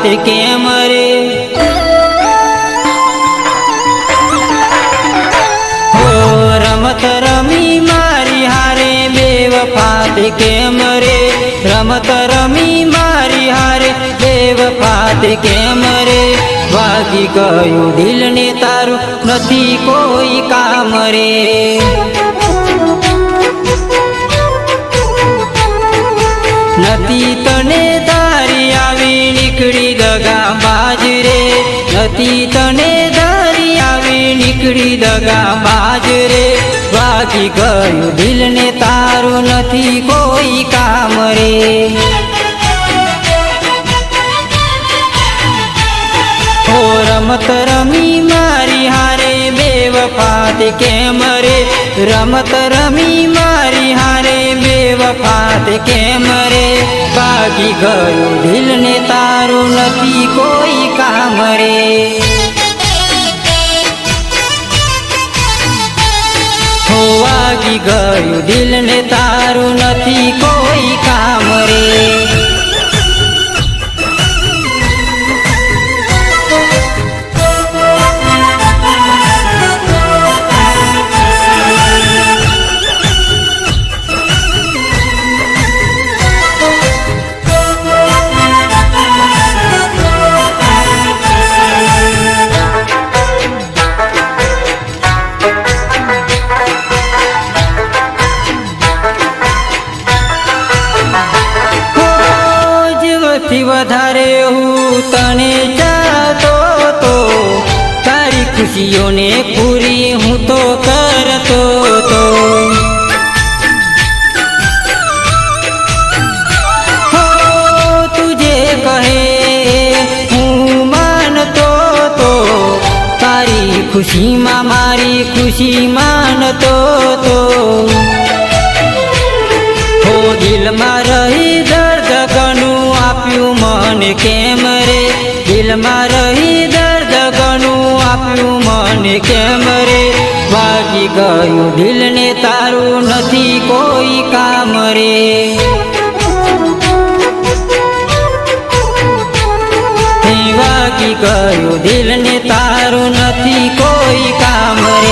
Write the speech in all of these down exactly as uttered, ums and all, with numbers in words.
કેમ રે હો રમત રમી મારી હારે બેવફાત કેમ રે રમત રમી મારી હારે બેવફાત કેમ રે વાગી ગયું દિલ ને તારું નથી કોઈ કામ રે નથી તને ધારી આવી નીકળી દગા બાજ રે નથી તને ધારી આવી નીકળી દગા બાજ રે વાગી ગયું દિલ ને તારું નથી કોઈ કામ રે હો રમત રમી મારી હારે બેવફાત કેમ રે રમત રમી મારી હારે બેવફાત કેમ રે ભાગી ગયું દિલ ને તારું નથી કોઈ કામ રે હો વાગી ગયું દિલ ને તારું નથી કોઈ કામ રે થી વધારે હું તને ચાહતો તો તારી ખુશીઓને પૂરી હું તો કરતો તો હો તુજે કહે હું માનતો તો તારી ખુશીમાં મારી ખુશી માનતો તો હો દિલમાં રહી દર્દ ઘણું આપ્યું મને કેમ રે દિલમાં રહી દર્દ ઘણું આપ્યું મને કેમ રે વાગી ગયું દિલ ને તારું નથી કોઈ કામ રે વાગી ગયું દિલ ને તારું નથી કોઈ કામ રે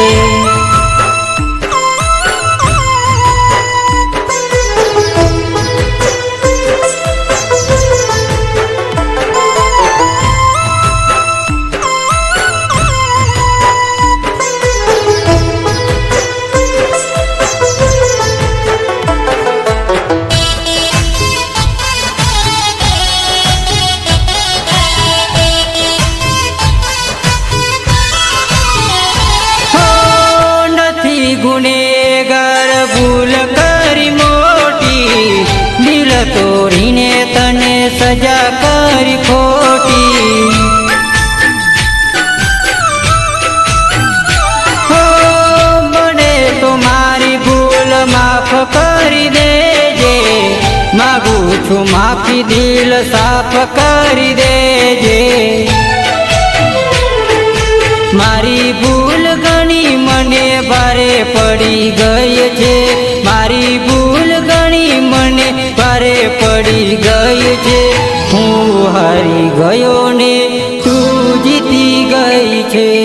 ગુનેગાર ભૂલ કરી મોટી દિલ તોડીને તને સજા કરી ખોટી હો મને તો મારી ભૂલ માફ કરી દેજે માગું છું માફી દિલ સાફ કરી દેજે મારી ભૂલ ઘણી મને ભારે પડી ગઈ છે મારી ભૂલ ઘણી મને ભારે પડી ગઈ છે હું હારી ગયો ને તું જીતી ગઈ છે